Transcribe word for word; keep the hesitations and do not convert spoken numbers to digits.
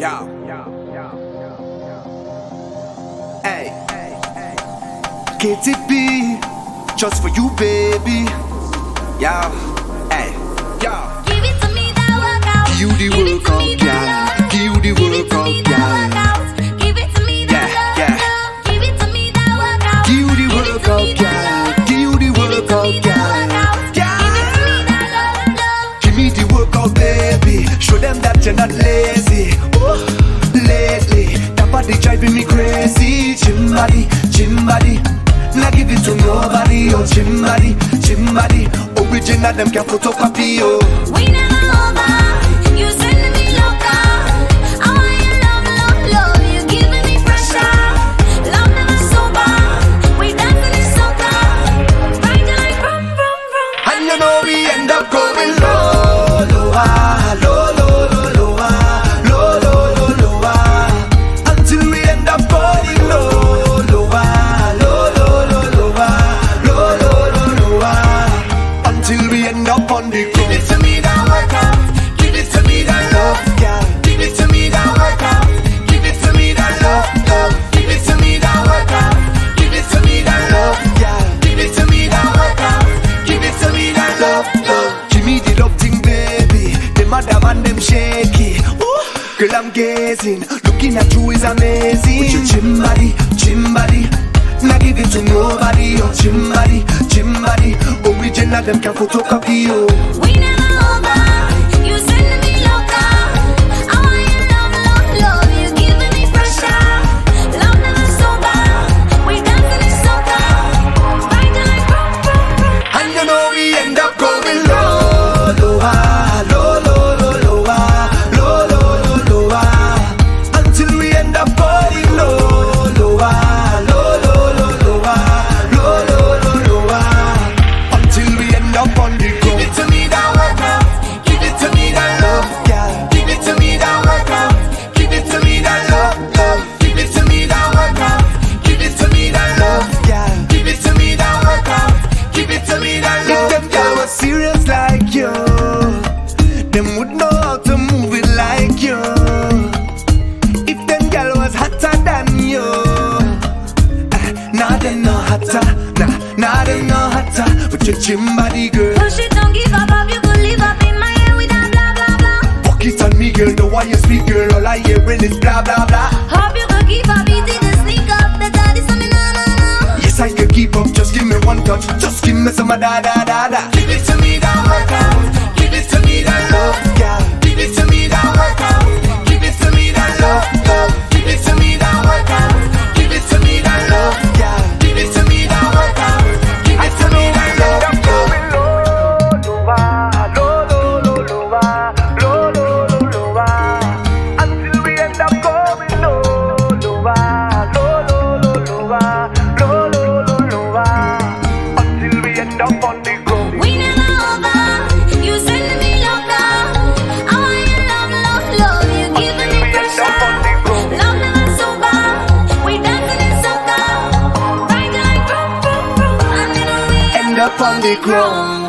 Yo. Hey. K T P, just for you, baby. Yo. Hey. Yo. Give it to me, that workout. Give you the workout, girl. Give you the workout, girl. Give it to me, that Yeah, love. Give it to me, that workout. Give you the workout, girl. Give you the workout, girl. Give me the workout, baby. Show them that you're not lazy. Ooh, lately, that body driving me crazy. Gym body, gym body. Not give it to nobody. Oh, gym body, gym body. Original, them can photocopy. Oh, We never over. You sending me loca. I want your love, love, love. You giving me pressure. Love never sober. We dancing in soca. Riding like vroom, vroom, vroom. and you know we end up going low, lower, low, low, low, lower, low, low, low, lower, until we end up falling low, lower, low, low, low, lower, low, low, low, lower, until we end up on the ground. Give it to me that workout, give it to me that love, girl. Give it to me that workout, give it to me that love, love. Give it to me that workout, give it to me that love, girl. Give it to me that workout, give it to me that love, love. Give me the love thing, baby. The madam and them shaky. Ooh, girl, I'm gazing, looking at you is amazing. With your gym body, gym body. Not give it to nobody. Your gym body, gym body. Original, them can photocopy you. We never over. You sending me loca. I want your love, love, love. You giving me pressure. Love never sober. We dancing in soca. Riding like vroom, vroom, vroom. And you know we end up going low, lower, low, low, low, lower, low, low, low, lower, until we end up falling low, lower, low, low, low, lower, low, low, low, lower, until we end up on the ground. Give it to me that workout, give it to me that love, girl. Give it to me that workout, give it to me that love, love. Give it to me that workout, give it to me that love, girl. Give it to me that workout, give it to me that love. If them girl was serious like you, them would know how to move it like you. If them girl was hotter than you, uh, nah them no hotter, nah, nah them no hotter. With your gym body, girl. Push it, don't give up, up. You could live up in my head with that blah, blah, blah. Walk it on me, girl. The way you speak, girl. All I hearing is blah blah blah. Hope you could keep up, easy to sneak up. The daddy something, no, no, no. Yes, I can keep up. Just give me one touch. Just give me some of da da da da. Give it to me that workout. Give it to me that love, girl. Give it to me that workout. Give it to me that love, love. Give it to me that workout. Give it to me that love, girl. Give it to me that workout. Give it to me that love, love. Until we end up going low, lower, low, low, low, lower, low, low, low, lower, until we end up on the ground. We never over. You sending me loca. I want your love, love, love. You giving me pressure. Love never sober. We dancing in soca. Riding like vroom, vroom, vroom. And then we End up on the ground.